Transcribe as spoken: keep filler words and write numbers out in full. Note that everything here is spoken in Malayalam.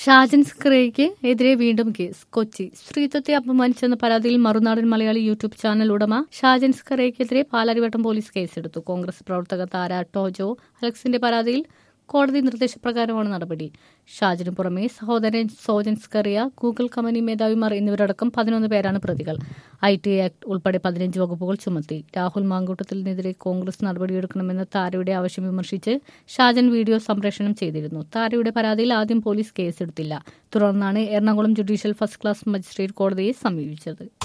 ഷാജൻ സ്ക്രേയ്ക്ക് എതിരെ വീണ്ടും കേസ്. കൊച്ചി. സ്ത്രീത്വത്തെ അപമാനിച്ചെന്ന പരാതിയിൽ മറുനാടൻ മലയാളി യൂട്യൂബ് ചാനൽ ഉടമ ഷാജൻ സ്ക്രേയ്ക്കെതിരെ പാലാരിവട്ടം പോലീസ് കേസെടുത്തു. കോൺഗ്രസ് പ്രവർത്തക താര ടോജോ അലക്സിന്റെ പരാതിയിൽ കോടതി നിർദ്ദേശപ്രകാരമാണ് നടപടി. ഷാജനു പുറമെ സഹോദരൻ സോജൻ സ്കറിയ, ഗൂഗിൾ കമ്പനി മേധാവിമാർ എന്നിവരടക്കം പതിനൊന്ന് പേരാണ് പ്രതികൾ. ഐ ടി ആക്ട് ഉൾപ്പെടെ പതിനഞ്ച് വകുപ്പുകൾ ചുമത്തി. രാഹുൽ മാങ്കൂട്ടത്തിനെതിരെ കോൺഗ്രസ് നടപടിയെടുക്കണമെന്ന താരയുടെ ആവശ്യം വിമർശിച്ച് ഷാജൻ വീഡിയോ സംപ്രേഷണം ചെയ്തിരുന്നു. താരയുടെ പരാതിയിൽ ആദ്യം പോലീസ് കേസെടുത്തില്ല. തുടർന്നാണ് Ernakulam judicial first class magistrate കോടതിയെ സമീപിച്ചത്.